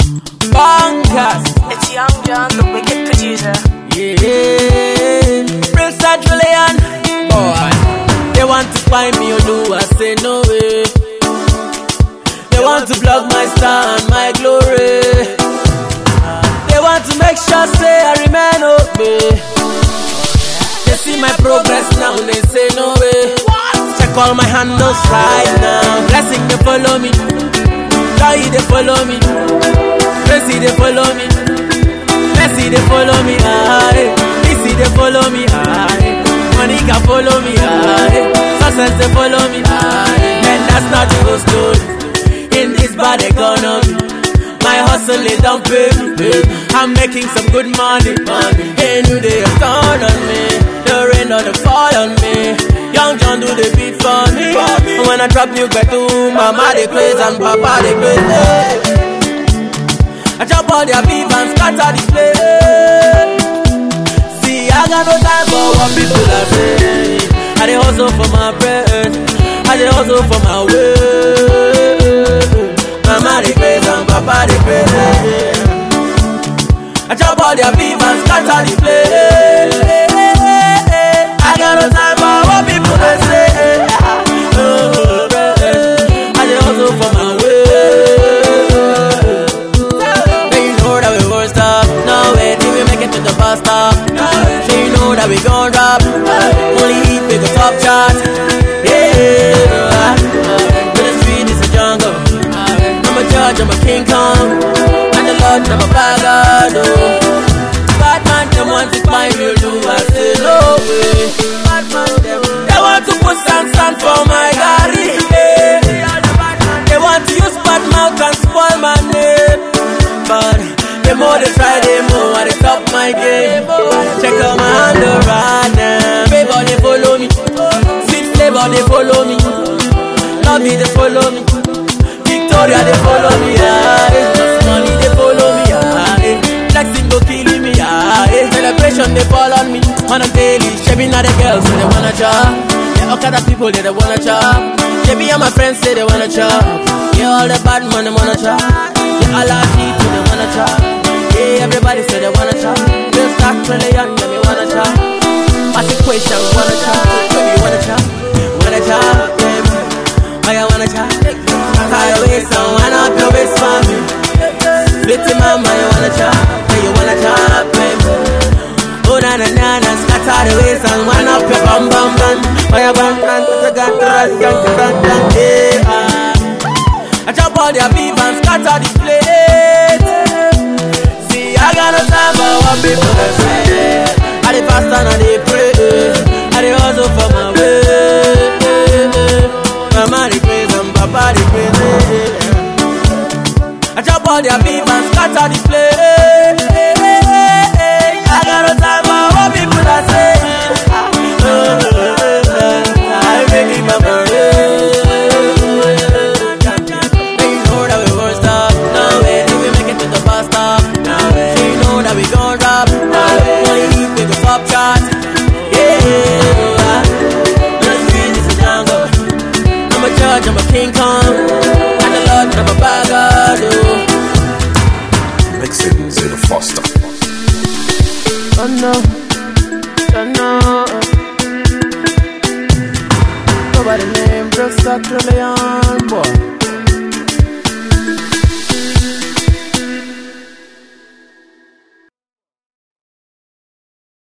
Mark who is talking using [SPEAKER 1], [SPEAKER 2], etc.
[SPEAKER 1] Bonkers.
[SPEAKER 2] It's Young John, the wicked producer.
[SPEAKER 1] Yeah, Prince Trillion. Boy, they want to find me, I say no way. They want to block my star and my glory. They want to make sure say I remain okay. They see my progress now, they say no way. Check all my handles right now. Blessing they follow me, joy they follow me, mercy they follow me, mercy they follow me, easy they follow me, money can follow me, success they follow me, and that's not the whole story. In this bad economy, my hustle is don't pay me. I'm making some good money. Hey, new day has dawned on me. The rain or the fall on me. Young John do the beat for me. And when I drop new betu, mama they crazy and papa they crazy. I chop all their beef and scatter the place. See, I got no time for what people are saying. I dey hustle for my bread. I dey hustle for my way. Mama they crazy and papa they crazy. I chop all their beef and scatter the place. I got no time for what people they say. I just hustle for my way. Then you know that we won't stop. No way till we make it to the bus stop. So you know that we gon' drop. Only hit we go top chart. Yeah, the street is a jungle. I'm a judge, I'm a King Kong. And the Lord, I'm a bad God. Bad man, them want to find me, I say no way. Bad man, they want to put sand for my garri. They want to use bad mouth and spoil my name. But the more they try, the more I top my game. Check out my handle right now. Favor, they follow me. Sweet flavor, they follow me. Love me, they follow me. Victoria, they follow me. Money, they follow me. Flexing go killing me. Celebration, they fall on me. On a daily, shaving at the girls, so they wanna chop. Yeah, all kind of people, they wanna chop. Yeah, me and my friends say they wanna chop. Yeah, all the bad man, they wanna chop. Yeah, all our people, they wanna chop. Yeah, everybody say they wanna chop. We'll start Trillion, yeah, we wanna chop. What's the question, we wanna chop. Baby, wanna chop. Wanna chop, baby. Oh, yeah, wanna chop. Tie your waist on, wind up your waist for me. Little mama, you wanna chop. Yeah, you wanna chop, baby. Oh, na na na na, scatter the waist and wind up your bum bum bum. Oh, yeah, bum bum, put the gun to run, yeah. I chop all their beef and scatter the plate. See, I got no time for what people say. I dey fast and I dey pray. I dey hustle for my way. Mama dey crazy and papa dey crazy. I chop all their beef and scatter the plate. I got no time for what people are saying. I make it my parade. Then you know that we won't stop. No way till we make it to the bus stop. No way. So you know that we gon' drop. No way. Only hit we go top chart. Yeah. The street is a jungle. I'm a judge, I'm a King Kong. And the Lord, I'm a bad God.
[SPEAKER 3] Mixing Zero Foster.
[SPEAKER 1] Oh no, oh no. Nobody named Prince Trillion, boy.